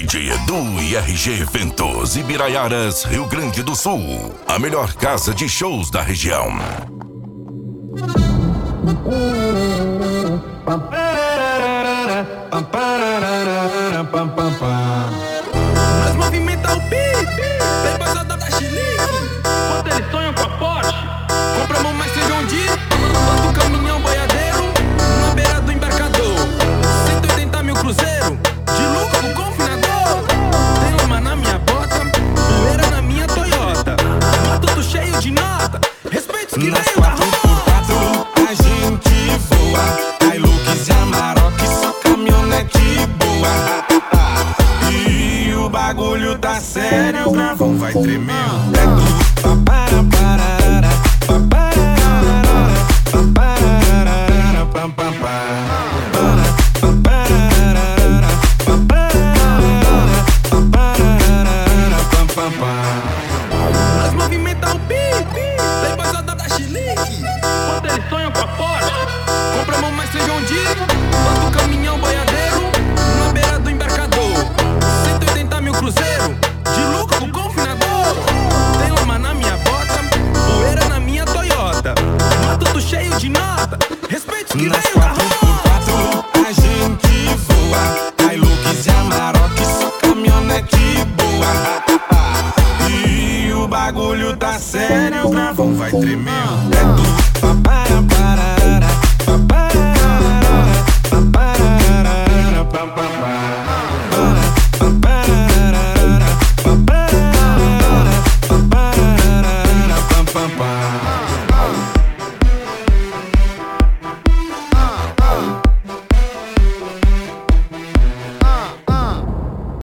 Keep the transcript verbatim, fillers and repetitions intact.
J Edu e R G Eventos, Ibiraiaras, Rio Grande do Sul. A melhor casa de shows da região. Nós movimenta o beat, tem passada da Chilique. Quando eles sonham com a Porsche, compramos mais John Deere, bota o caminhão boiadeiro na beira do embarcador. cento e oitenta mil cruzeiro, de lucro com confinador. Tem lama na minha bota, poeira na minha Toyota. Moto tudo cheio de nota, respeito os que Nas veio da quatro por quatro a gente voa, Hilux e Amarok, só caminhonete boa. E o bagulho tá sério, o gravão vai tremer o teto. Papara, pararara, papara, papara, pam, pam, pam. Papara, papara, pam, pam, pam. Nós movimenta o beat, tem passada da Chilique. Quando eles sonham com a Porsche, compramos mais John Deere, bota o caminhão boiadeiro na beira do embarcador. cento e oitenta mil cruzeiro,